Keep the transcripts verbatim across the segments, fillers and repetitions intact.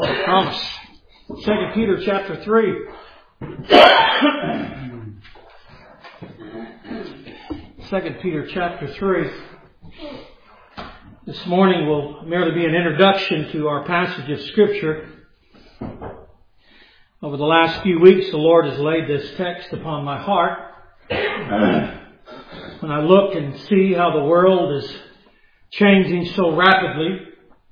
Promise. Second Peter chapter three. Second Peter chapter three. This morning will merely be an introduction to our passage of Scripture. Over the last few weeks, the Lord has laid this text upon my heart. When I look and see how the world is changing so rapidly,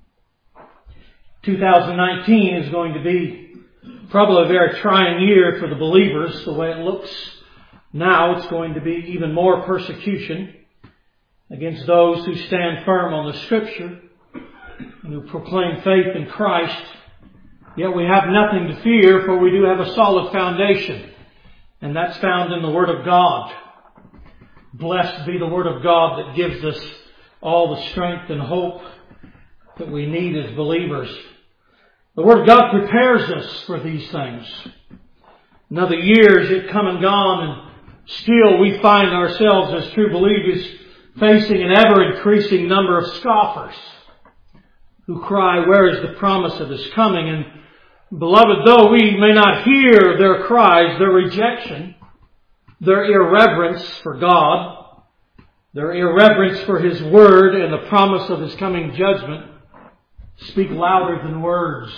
two thousand nineteen is going to be probably a very trying year for the believers. The way it looks now, it's going to be even more persecution against those who stand firm on the Scripture and who proclaim faith in Christ. Yet we have nothing to fear, for we do have a solid foundation, and that's found in the Word of God. Blessed be the Word of God that gives us all the strength and hope that we need as believers. The Word of God prepares us for these things. Another year's yet come and gone, and still we find ourselves as true believers facing an ever-increasing number of scoffers who cry, "Where is the promise of His coming?" And beloved, though we may not hear their cries, their rejection, their irreverence for God, their irreverence for His Word and the promise of His coming judgment, speak louder than words.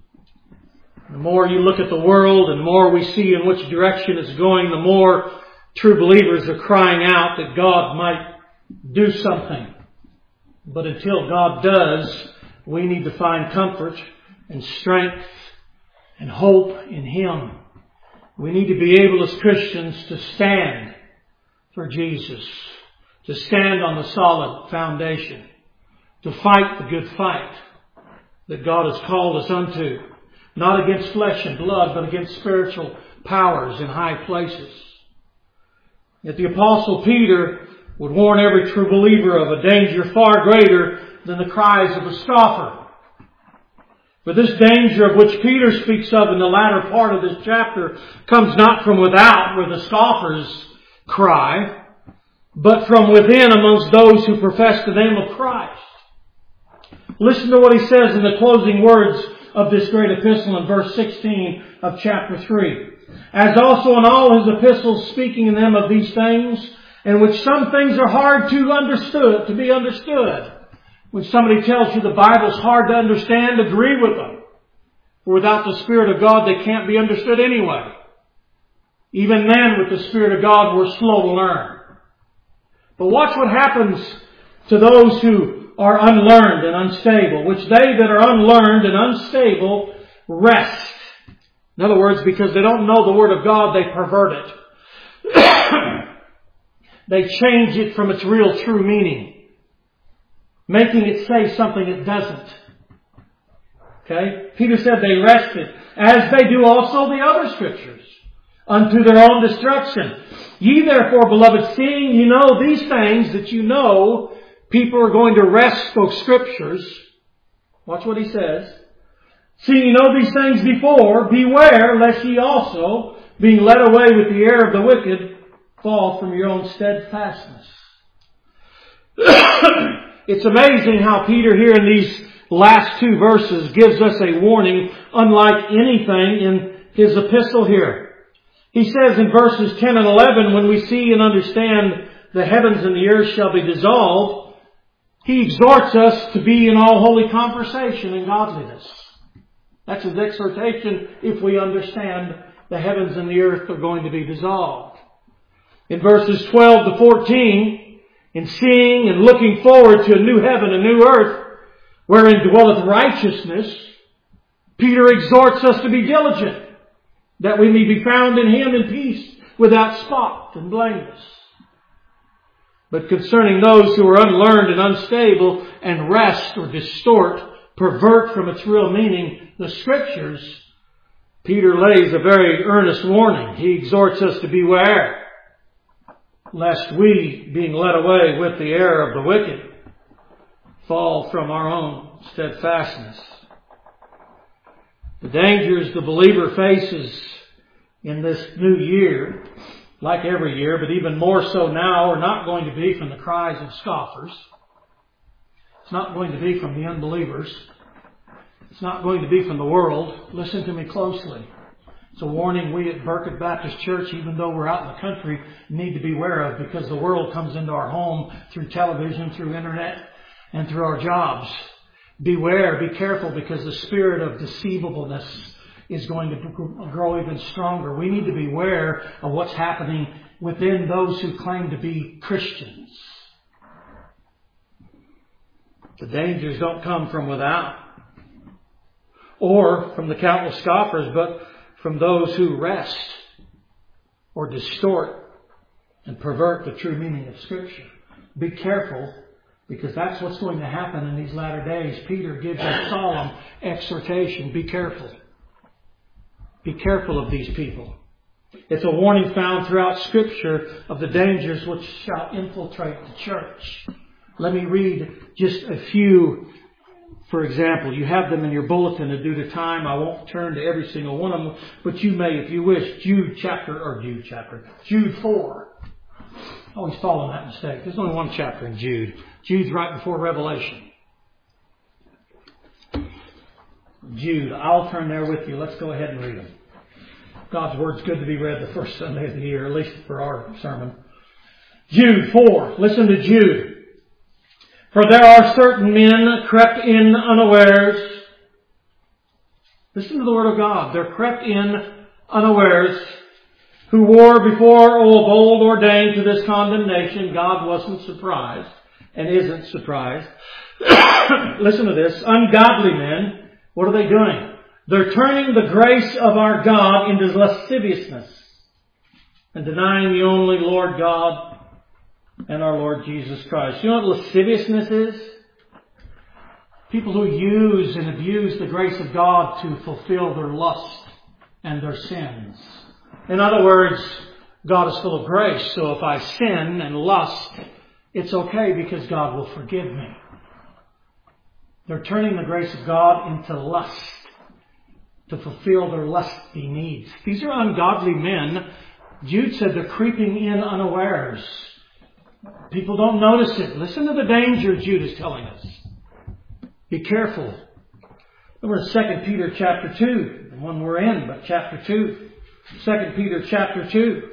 The more you look at the world and the more we see in which direction it's going, the more true believers are crying out that God might do something. But until God does, we need to find comfort and strength and hope in Him. We need to be able as Christians to stand for Jesus, to stand on the solid foundation, to fight the good fight that God has called us unto, not against flesh and blood, but against spiritual powers in high places. Yet the Apostle Peter would warn every true believer of a danger far greater than the cries of a scoffer. But this danger of which Peter speaks of in the latter part of this chapter comes not from without, where the scoffers cry, but from within amongst those who profess the name of Christ. Listen to what he says in the closing words of this great epistle in verse sixteen of chapter three. As also in all his epistles, speaking in them of these things, in which some things are hard to understood, to be understood. When somebody tells you the Bible's hard to understand, agree with them. For without the Spirit of God, they can't be understood anyway. Even then, with the Spirit of God, we're slow to learn. But watch what happens to those who are unlearned and unstable, which they that are unlearned and unstable wrest. In other words, because they don't know the Word of God, they pervert it. They change it from its real true meaning, making it say something it doesn't. Okay? Peter said they wrest it, as they do also the other Scriptures, unto their own destruction. Ye therefore, beloved, seeing you know these things, that you know people are going to wrest those Scriptures. Watch what he says. Seeing you know these things before, beware lest ye also, being led away with the error of the wicked, fall from your own steadfastness. It's amazing how Peter here in these last two verses gives us a warning unlike anything in his epistle here. He says in verses ten and eleven, when we see and understand the heavens and the earth shall be dissolved, he exhorts us to be in all holy conversation and godliness. That's his exhortation if we understand the heavens and the earth are going to be dissolved. In verses twelve to fourteen, in seeing and looking forward to a new heaven, a new earth, wherein dwelleth righteousness, Peter exhorts us to be diligent, that we may be found in Him in peace, without spot and blameless. But concerning those who are unlearned and unstable, and wrest or distort, pervert from its real meaning the Scriptures, Peter lays a very earnest warning. He exhorts us to beware, lest we, being led away with the error of the wicked, fall from our own steadfastness. The dangers the believer faces in this new year, like every year, but even more so now, are not going to be from the cries of scoffers. It's not going to be from the unbelievers. It's not going to be from the world. Listen to me closely. It's a warning we at Burkett Baptist Church, even though we're out in the country, need to be aware of, because the world comes into our home through television, through internet, and through our jobs. Beware, be careful, because the spirit of deceivableness is going to grow even stronger. We need to be aware of what's happening within those who claim to be Christians. The dangers don't come from without or from the countless scoffers, but from those who wrest or distort and pervert the true meaning of Scripture. Be careful, because that's what's going to happen in these latter days. Peter gives a solemn exhortation. Be careful. Be careful of these people. It's a warning found throughout Scripture of the dangers which shall infiltrate the church. Let me read just a few. For example, you have them in your bulletin, and due to time, I won't turn to every single one of them, but you may, if you wish. Jude chapter, or Jude chapter, Jude four. I always fall in that mistake. There's only one chapter in Jude. Jude's right before Revelation. Jude, I'll turn there with you. Let's go ahead and read them. God's Word's good to be read the first Sunday of the year, at least for our sermon. Jude four. Listen to Jude. For there are certain men crept in unawares. Listen to the Word of God. They're crept in unawares, who were before of old ordained to this condemnation. God wasn't surprised and isn't surprised. Listen to this. Ungodly men, what are they doing? They're turning the grace of our God into lasciviousness and denying the only Lord God and our Lord Jesus Christ. You know what lasciviousness is? People who use and abuse the grace of God to fulfill their lust and their sins. In other words, God is full of grace, so if I sin and lust, it's okay because God will forgive me. They're turning the grace of God into lust to fulfill their lusty needs. These are ungodly men. Jude said they're creeping in unawares. People don't notice it. Listen to the danger Jude is telling us. Be careful. We're in Second Peter chapter two, the one we're in, but chapter two. Second Peter chapter two.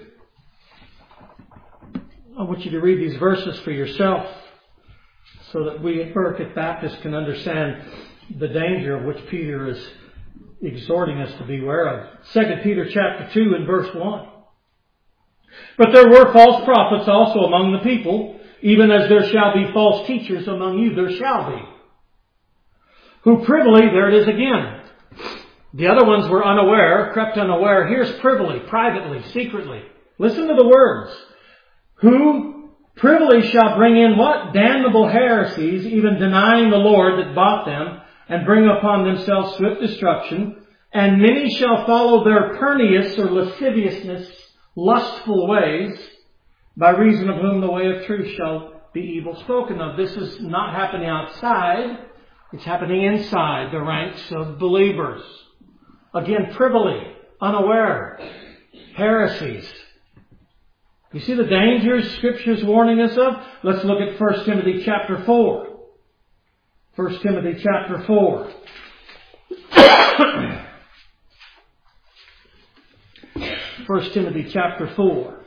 I want you to read these verses for yourself so that we at Burkett Baptist can understand the danger of which Peter is exhorting us to beware of. Second Peter chapter two and verse one. But there were false prophets also among the people, even as there shall be false teachers among you. There shall be. Who privily, there it is again. The other ones were unaware, crept unaware. Here's privily, privately, secretly. Listen to the words. Who privily shall bring in what? Damnable heresies, even denying the Lord that bought them, and bring upon themselves swift destruction. And many shall follow their pernious or lasciviousness, lustful ways, by reason of whom the way of truth shall be evil spoken of. This is not happening outside. It's happening inside the ranks of believers. Again, privily, unaware, heresies. You see the dangers Scripture's warning us of? Let's look at First Timothy chapter four. First Timothy chapter four. First Timothy chapter four.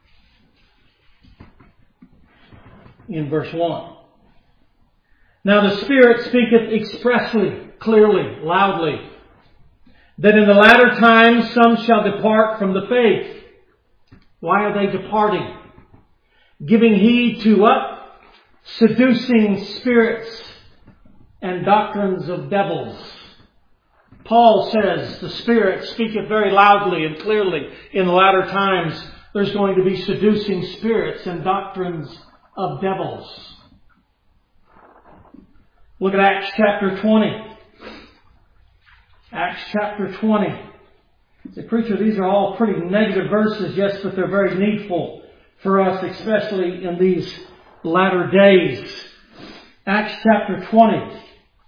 In verse one. Now the Spirit speaketh expressly, clearly, loudly, that in the latter times some shall depart from the faith. Why are they departing? Giving heed to what? Seducing spirits and doctrines of devils. Paul says the Spirit speaketh very loudly and clearly in the latter times there's going to be seducing spirits and doctrines of devils. Look at Acts chapter twenty. Acts chapter twenty. The preacher, these are all pretty negative verses, yes, but they're very needful for us, especially in these latter days. Acts chapter twenty.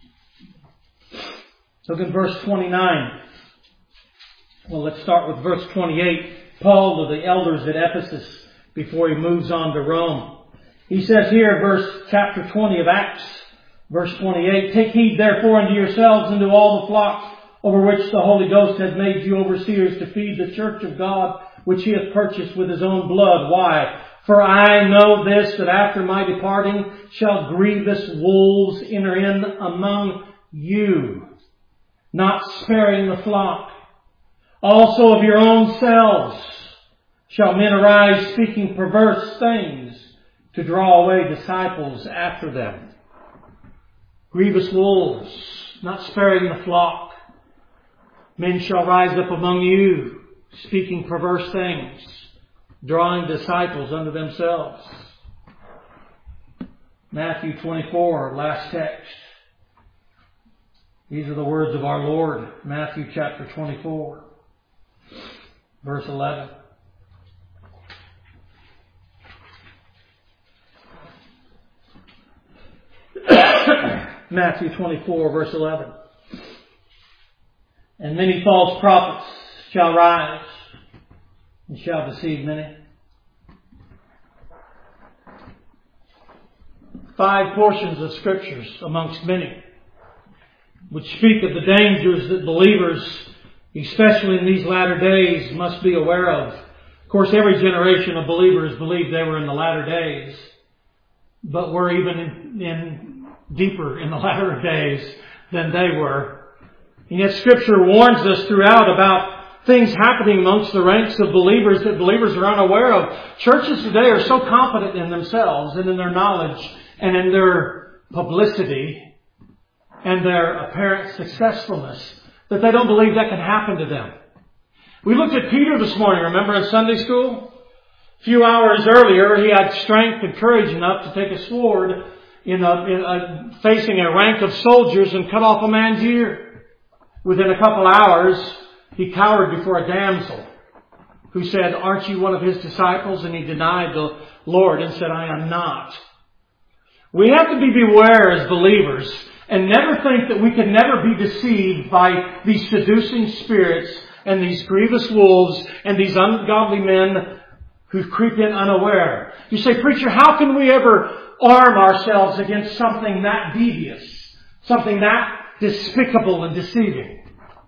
Look at verse twenty-nine. Well, let's start with verse twenty-eight. Paul to the elders at Ephesus before he moves on to Rome. He says here, verse chapter twenty of Acts, Verse twenty-eight, take heed therefore unto yourselves and to all the flock over which the Holy Ghost hath made you overseers to feed the church of God, which He hath purchased with His own blood. Why? For I know this, that after my departing shall grievous wolves enter in among you, not sparing the flock. Also of your own selves shall men arise speaking perverse things to draw away disciples after them. Grievous wolves, not sparing the flock. Men shall rise up among you, speaking perverse things, drawing disciples unto themselves. Matthew twenty-four, last text. These are the words of our Lord. Matthew chapter twenty-four, verse eleven. Matthew twenty-four, verse eleven. And many false prophets shall rise and shall deceive many. Five portions of scriptures amongst many which speak of the dangers that believers, especially in these latter days, must be aware of. Of course, every generation of believers believed they were in the latter days, but we're even in, in deeper in the latter days than they were. And yet Scripture warns us throughout about things happening amongst the ranks of believers that believers are unaware of. Churches today are so confident in themselves and in their knowledge and in their publicity and their apparent successfulness that they don't believe that can happen to them. We looked at Peter this morning, remember, in Sunday school? A few hours earlier, he had strength and courage enough to take a sword in a, in a, facing a rank of soldiers and cut off a man's ear. Within a couple hours, he cowered before a damsel who said, aren't you one of His disciples? And he denied the Lord and said, I am not. We have to be beware as believers and never think that we can never be deceived by these seducing spirits and these grievous wolves and these ungodly men who creep in unaware. You say, preacher, how can we ever arm ourselves against something that devious, something that despicable and deceiving?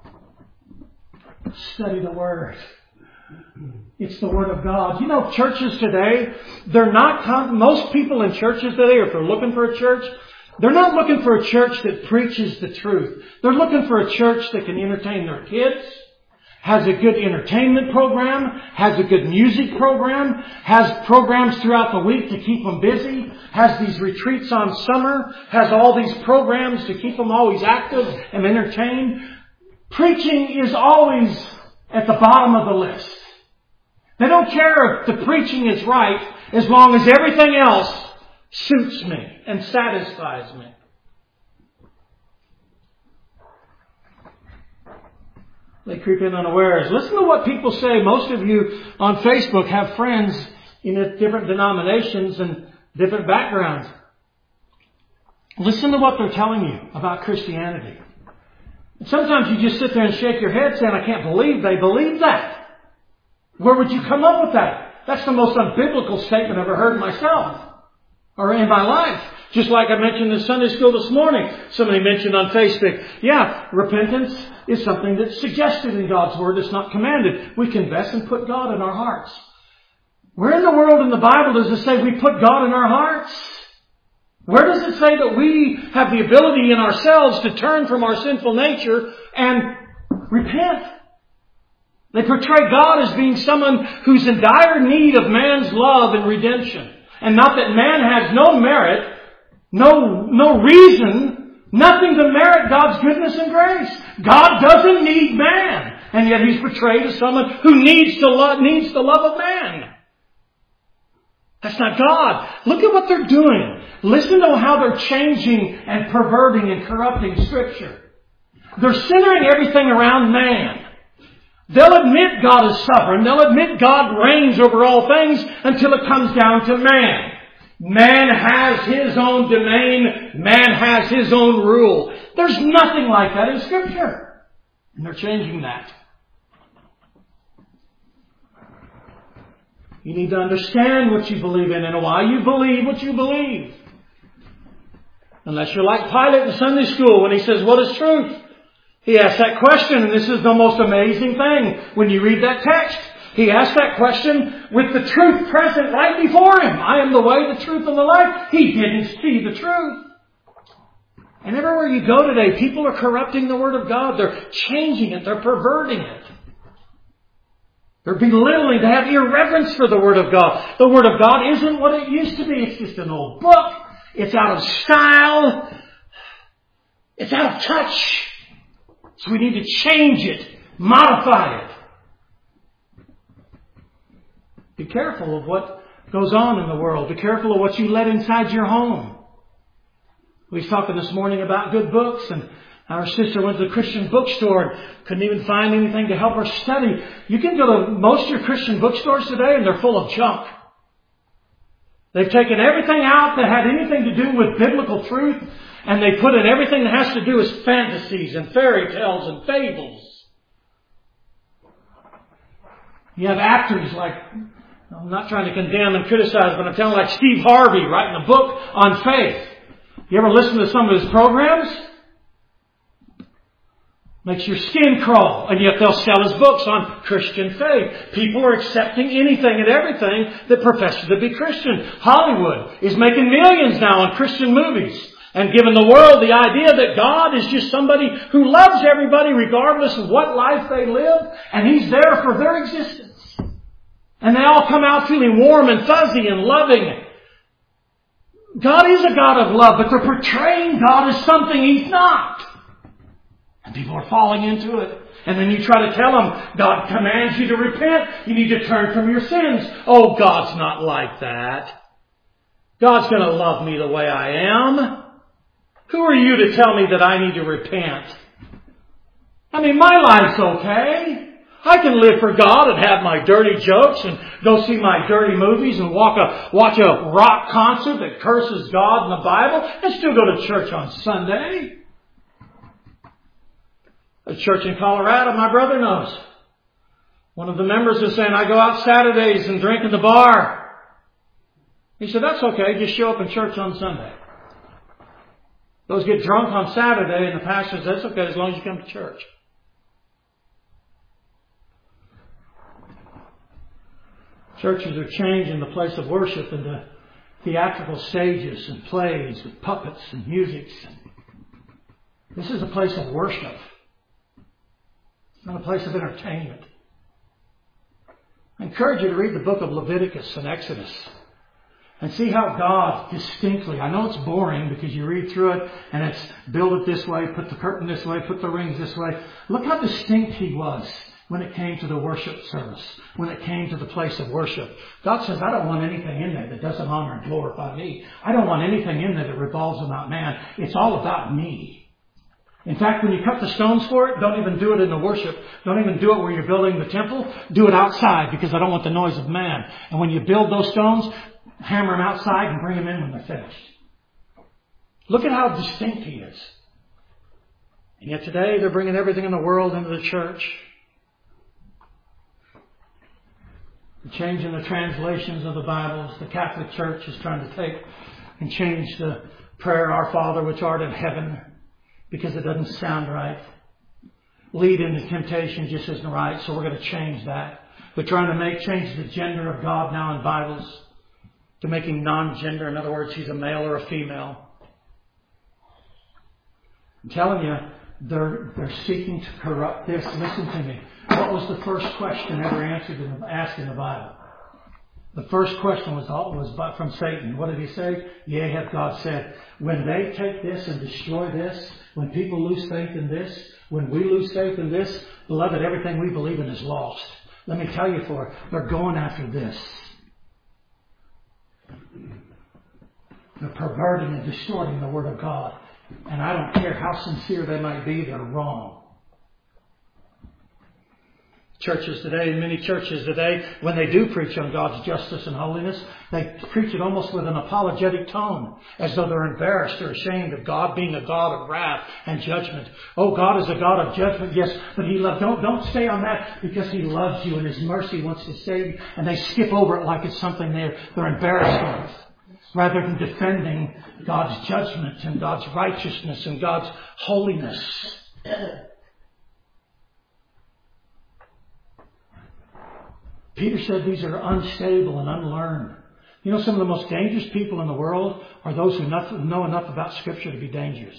Study the Word. It's the Word of God. You know, churches today, they're not, most people in churches today, if they're looking for a church, they're not looking for a church that preaches the truth. They're looking for a church that can entertain their kids, has a good entertainment program, has a good music program, has programs throughout the week to keep them busy, has these retreats on summer, has all these programs to keep them always active and entertained. Preaching is always at the bottom of the list. They don't care if the preaching is right as long as everything else suits me and satisfies me. They creep in unawares. Listen to what people say. Most of you on Facebook have friends in different denominations and different backgrounds. Listen to what they're telling you about Christianity. And sometimes you just sit there and shake your head saying, I can't believe they believe that. Where would you come up with that? That's the most unbiblical statement I've ever heard myself or in my life. Just like I mentioned in Sunday school this morning. Somebody mentioned on Facebook, yeah, repentance is something that's suggested in God's Word. It's not commanded. We confess and put God in our hearts. Where in the world in the Bible does it say we put God in our hearts? Where does it say that we have the ability in ourselves to turn from our sinful nature and repent? They portray God as being someone who's in dire need of man's love and redemption. And not that man has no merit, no, no reason, nothing to merit God's goodness and grace. God doesn't need man. And yet He's portrayed as someone who needs to love, needs the love of man. That's not God. Look at what they're doing. Listen to how they're changing and perverting and corrupting Scripture. They're centering everything around man. They'll admit God is sovereign. They'll admit God reigns over all things until it comes down to man. Man has his own domain. Man has his own rule. There's nothing like that in Scripture. And they're changing that. You need to understand what you believe in and why you believe what you believe. Unless you're like Pilate in Sunday school when he says, what is truth? He asks that question, and this is the most amazing thing when you read that text. He asked that question with the truth present right before him. I am the way, the truth, and the life. He didn't see the truth. And everywhere you go today, people are corrupting the Word of God. They're changing it. They're perverting it. They're belittling. They have irreverence for the Word of God. The Word of God isn't what it used to be. It's just an old book. It's out of style. It's out of touch. So we need to change it. Modify it. Be careful of what goes on in the world. Be careful of what you let inside your home. We was talking this morning about good books, and our sister went to the Christian bookstore and couldn't even find anything to help her study. You can go to most of your Christian bookstores today and they're full of junk. They've taken everything out that had anything to do with biblical truth, and they put in everything that has to do with fantasies and fairy tales and fables. You have actors like, I'm not trying to condemn and criticize, but I'm telling like Steve Harvey writing a book on faith. You ever listen to some of his programs? Makes your skin crawl. And yet they'll sell his books on Christian faith. People are accepting anything and everything that professes to be Christian. Hollywood is making millions now on Christian movies and giving the world the idea that God is just somebody who loves everybody regardless of what life they live, and He's there for their existence. And they all come out feeling warm and fuzzy and loving. God is a God of love, but they're portraying God as something He's not. And people are falling into it. And then you try to tell them, God commands you to repent. You need to turn from your sins. Oh, God's not like that. God's going to love me the way I am. Who are you to tell me that I need to repent? I mean, my life's okay. I can live for God and have my dirty jokes and go see my dirty movies and walk a, watch a rock concert that curses God in the Bible and still go to church on Sunday. A church in Colorado, my brother knows. One of the members is saying, I go out Saturdays and drink in the bar. He said, that's okay. Just show up in church on Sunday. Those get drunk on Saturday, and the pastor says, that's okay as long as you come to church. Churches are changing the place of worship into theatrical stages and plays with puppets and music. This is a place of worship. It's not a place of entertainment. I encourage you to read the book of Leviticus and Exodus and see how God distinctly, I know it's boring because you read through it and it's build it this way, put the curtain this way, put the rings this way. Look how distinct He was when it came to the worship service, when it came to the place of worship. God says, I don't want anything in there that doesn't honor and glorify me. I don't want anything in there that revolves about man. It's all about me. In fact, when you cut the stones for it, don't even do it in the worship. Don't even do it where you're building the temple. Do it outside because I don't want the noise of man. And when you build those stones, hammer them outside and bring them in when they're finished. Look at how distinct He is. And yet today they're bringing everything in the world into the church. They're changing the translations of the Bibles. The Catholic Church is trying to take and change the prayer, Our Father which art in heaven, because it doesn't sound right. Lead into temptation just isn't right, so we're going to change that. We're trying to make change the gender of God now in Bibles to making non-gender. In other words, He's a male or a female. I'm telling you, they're, they're seeking to corrupt this. Listen to me. What was the first question ever answered in, asked in the Bible? The first question was, was from Satan. What did he say? Yea, hath God said. When they take this and destroy this, when people lose faith in this, when we lose faith in this, beloved, everything we believe in is lost. Let me tell you for, they're going after this. They're perverting and distorting the Word of God. And I don't care how sincere they might be, they're wrong. Churches today, many churches today, when they do preach on God's justice and holiness, they preach it almost with an apologetic tone, as though they're embarrassed or ashamed of God being a God of wrath and judgment. Oh, God is a God of judgment, yes, but He loves. Don't don't stay on that because He loves you and His mercy wants to save you, and they skip over it like it's something they're they're embarrassed with. rather than defending God's judgment and God's righteousness and God's holiness. Peter said these are unstable and unlearned. You know, some of the most dangerous people in the world are those who know enough about Scripture to be dangerous.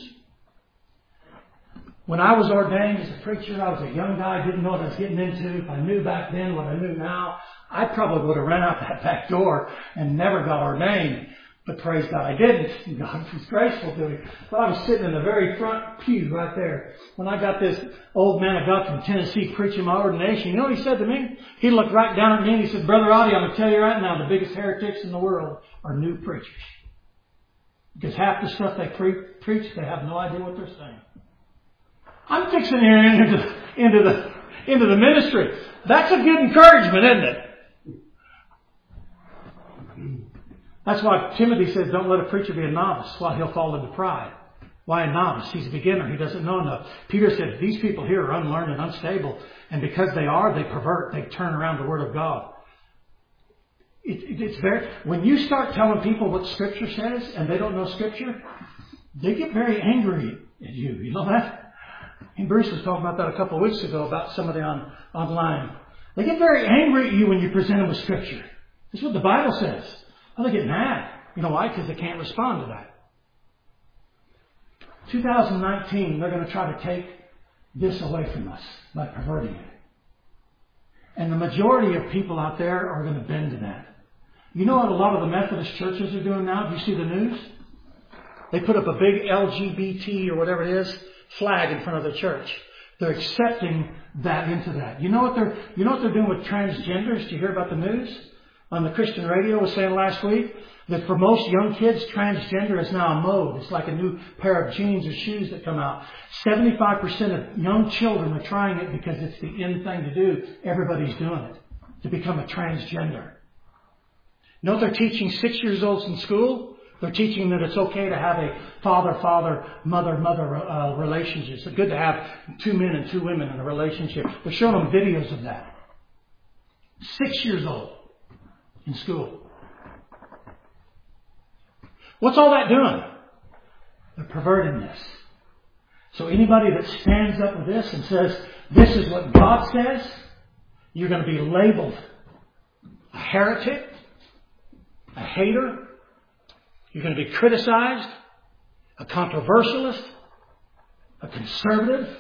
When I was ordained as a preacher, I was a young guy, didn't know what I was getting into. If I knew back then what I knew now, I probably would have ran out that back door and never got ordained. But praise God, I didn't. God was graceful to me. But I was sitting in the very front pew right there. When I got this old man of God from Tennessee preaching my ordination, you know what he said to me? He looked right down at me and he said, Brother Audie, I'm going to tell you right now, the biggest heretics in the world are new preachers. Because half the stuff they pre- preach, they have no idea what they're saying. I'm fixing to enter into, into the into the ministry. That's a good encouragement, isn't it? That's why Timothy says, don't let a preacher be a novice while he'll fall into pride. Why a novice? He's a beginner. He doesn't know enough. Peter said, these people here are unlearned and unstable. And because they are, they pervert. They turn around the Word of God. It, it, it's very, when you start telling people what Scripture says and they don't know Scripture, they get very angry at you. You know that? And Bruce was talking about that a couple of weeks ago about somebody on online. They get very angry at you when you present them with Scripture. That's what the Bible says. Well, they get mad. You know why? Because they can't respond to that. two thousand nineteen, they're going to try to take this away from us by perverting it. And the majority of people out there are going to bend to that. You know what a lot of the Methodist churches are doing now? Do you see the news? They put up a big L G B T or whatever it is flag in front of the church. They're accepting that into that. You know what they're you know what they're doing with transgenders? Did you hear about the news? On the Christian radio was saying last week that for most young kids, transgender is now a mode. It's like a new pair of jeans or shoes that come out. seventy-five percent of young children are trying it because it's the in thing to do. Everybody's doing it, to become a transgender. You know what they're teaching six years olds in school? They're teaching that it's okay to have a father-father, mother-mother uh, relationship. It's good to have two men and two women in a relationship. They're showing them videos of that. Six years old in school. What's all that doing? They're perverting this. So anybody that stands up with this and says, this is what God says, you're going to be labeled a heretic, a hater. You're going to be criticized, a controversialist, a conservative.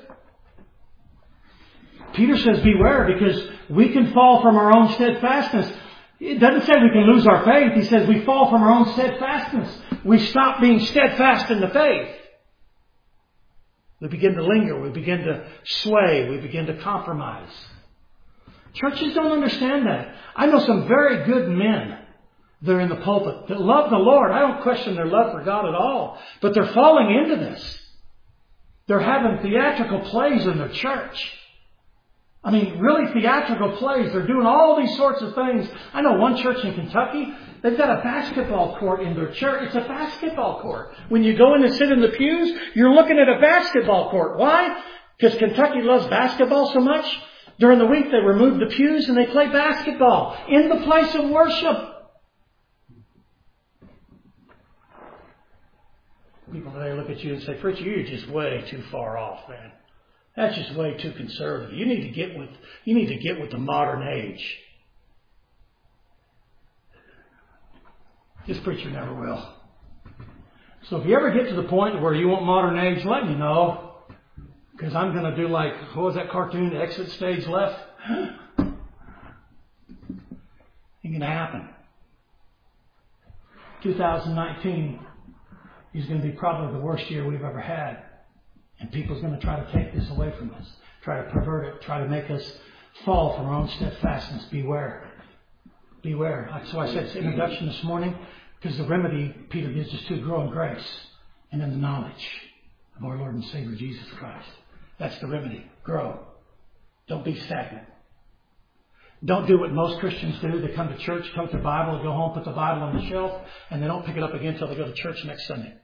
Peter says, beware, because we can fall from our own steadfastness. It doesn't say we can lose our faith. He says we fall from our own steadfastness. We stop being steadfast in the faith. We begin to linger. We begin to sway. We begin to compromise. Churches don't understand that. I know some very good men that are in the pulpit that love the Lord. I don't question their love for God at all. But they're falling into this. They're having theatrical plays in their church. I mean, really theatrical plays. They're doing all these sorts of things. I know one church in Kentucky, they've got a basketball court in their church. It's a basketball court. When you go in and sit in the pews, you're looking at a basketball court. Why? Because Kentucky loves basketball so much. During the week, they remove the pews and they play basketball in the place of worship. People today look at you and say, Preacher, you're just way too far off, man. That's just way too conservative. You need to get with you need to get with the modern age. This preacher never will. So if you ever get to the point where you want modern age, let me know. Because I'm going to do like, what was that cartoon, Exit Stage Left? Ain't going to happen. two thousand nineteen is going to be probably the worst year we've ever had. And people's going to try to take this away from us. Try to pervert it. Try to make us fall from our own steadfastness. Beware. Beware. That's why I said it's introduction this morning. Because the remedy Peter gives us to grow in grace and in the knowledge of our Lord and Savior Jesus Christ. That's the remedy. Grow. Don't be stagnant. Don't do what most Christians do. They come to church, come to the Bible, go home, put the Bible on the shelf, and they don't pick it up again until they go to church next Sunday.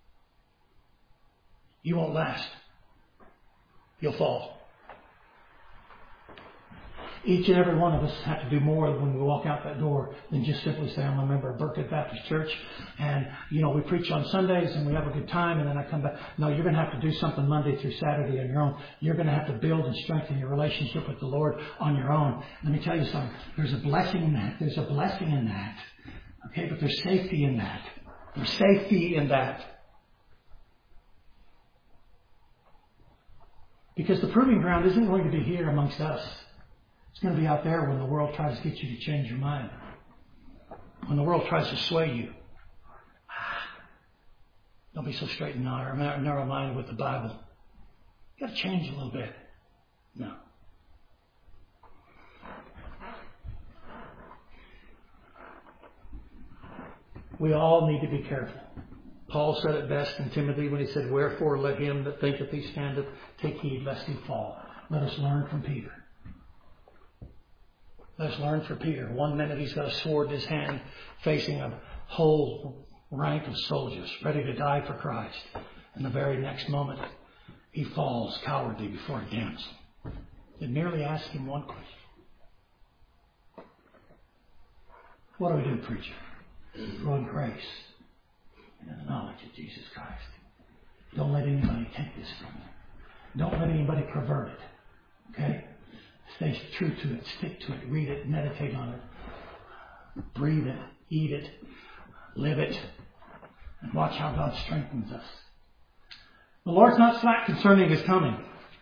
You won't last. You'll fall. Each and every one of us have to do more when we walk out that door than just simply say, I'm a member of Burkett Baptist Church, and, you know, we preach on Sundays and we have a good time, and then I come back. No, you're going to have to do something Monday through Saturday on your own. You're going to have to build and strengthen your relationship with the Lord on your own. Let me tell you something. There's a blessing in that. There's a blessing in that. Okay, but there's safety in that. There's safety in that. Because the proving ground isn't going to be here amongst us. It's going to be out there when the world tries to get you to change your mind. When the world tries to sway you. Don't be so straight and narrow-minded with the Bible. You've got to change a little bit. No. We all need to be careful. Paul said it best in Timothy when he said, wherefore let him that thinketh he standeth take heed lest he fall. Let us learn from Peter. Let us learn from Peter. One minute he's got a sword in his hand facing a whole rank of soldiers ready to die for Christ. And the very next moment he falls cowardly before a damsel. They merely ask him one question. What do we do, preacher? Grow in grace and in the knowledge of Jesus Christ. Don't let anybody take this from you. Don't let anybody pervert it. Okay? Stay true to it. Stick to it. Read it. Meditate on it. Breathe it. Eat it. Live it. And watch how God strengthens us. The Lord's not slack concerning His coming.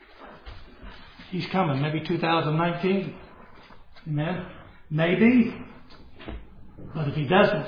He's coming. Maybe two thousand nineteen. Amen? Maybe. But if He doesn't,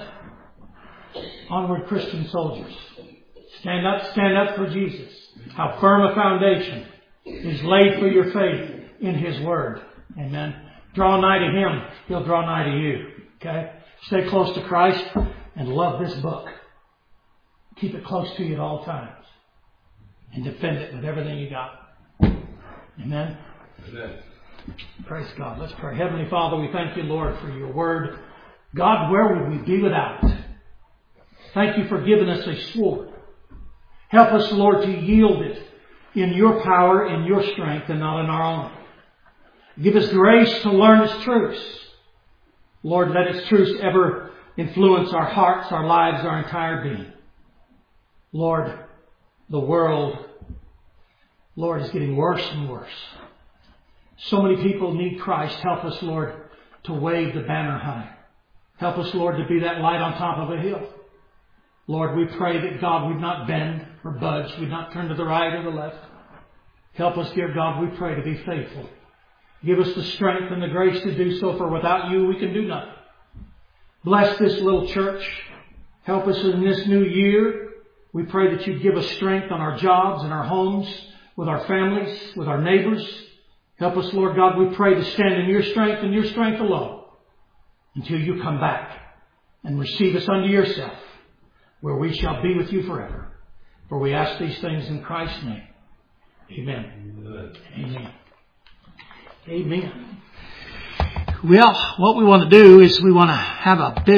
onward Christian soldiers. Stand up, stand up for Jesus. How firm a foundation is laid for your faith in His Word. Amen. Draw nigh to Him. He'll draw nigh to you. Okay? Stay close to Christ and love this book. Keep it close to you at all times. And defend it with everything you got. Amen. Amen. Praise God. Let's pray. Heavenly Father, we thank you, Lord, for your Word. God, where would we be without it? Thank you for giving us a sword. Help us, Lord, to yield it in your power, in your strength, and not in our own. Give us grace to learn its truths. Lord, let its truths ever influence our hearts, our lives, our entire being. Lord, the world, Lord, is getting worse and worse. So many people need Christ. Help us, Lord, to wave the banner high. Help us, Lord, to be that light on top of a hill. Lord, we pray that, God, we'd not bend or budge. We'd not turn to the right or the left. Help us, dear God, we pray, to be faithful. Give us the strength and the grace to do so, for without you we can do nothing. Bless this little church. Help us in this new year. We pray that you'd give us strength on our jobs and our homes, with our families, with our neighbors. Help us, Lord God, we pray to stand in your strength and your strength alone until you come back and receive us unto yourself, where we shall be with you forever. For we ask these things in Christ's name. Amen. Amen. Amen. Well, what we want to do is we want to have a business.